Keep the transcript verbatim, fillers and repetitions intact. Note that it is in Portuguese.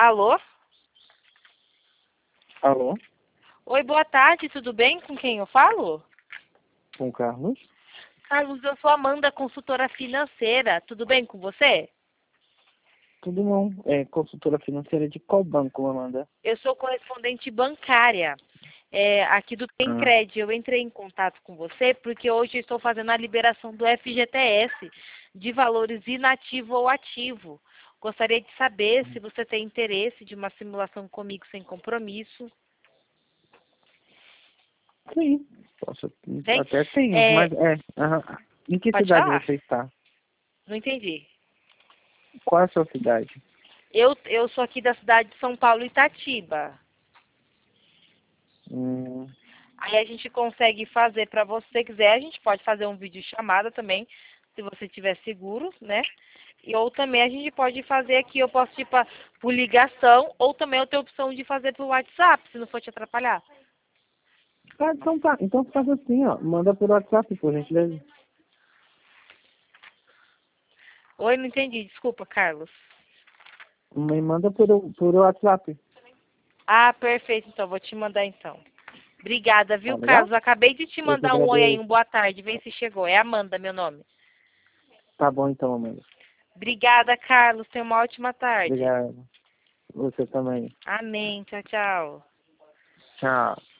Alô? Alô? Oi, boa tarde, tudo bem? Com quem eu falo? Com o Carlos? Carlos, eu sou Amanda, consultora financeira. Tudo bem com você? Tudo bom. É consultora financeira de qual banco, Amanda? Eu sou correspondente bancária, é, aqui do Ah, Tencred. Eu entrei em contato com você porque hoje eu estou fazendo a liberação do F G T S de valores inativo ou ativo. Gostaria de saber se você tem interesse de uma simulação comigo sem compromisso. sim. Posso, Tem? até tenho, É, mas é. Aham. Em que pode cidade falar? você está? Não entendi. Qual é a sua cidade? Eu, eu sou aqui da cidade de São Paulo, Itatiba. Hum, Aí a gente consegue fazer, para você quiser, a gente pode fazer um vídeo chamada também, se você tiver seguro, né? E, ou também a gente pode fazer aqui, eu posso ir pra, por ligação, ou também eu tenho a opção de fazer por WhatsApp, se não for te atrapalhar. ah, então tá. Então faz assim, ó. Manda por WhatsApp, por gentileza. Oi, não entendi, desculpa, Carlos. Me manda por, por WhatsApp. Ah, perfeito, então, vou te mandar então. Obrigada, Tá viu, legal? Carlos? Acabei de te Eu que mandar um oi aí, agradeço. um boa tarde, vê se chegou. É Amanda, meu nome. Tá bom então, Amanda. Obrigada, Carlos. Tenha uma ótima tarde. Obrigado. Você também. Amém. Tchau, tchau. Tchau.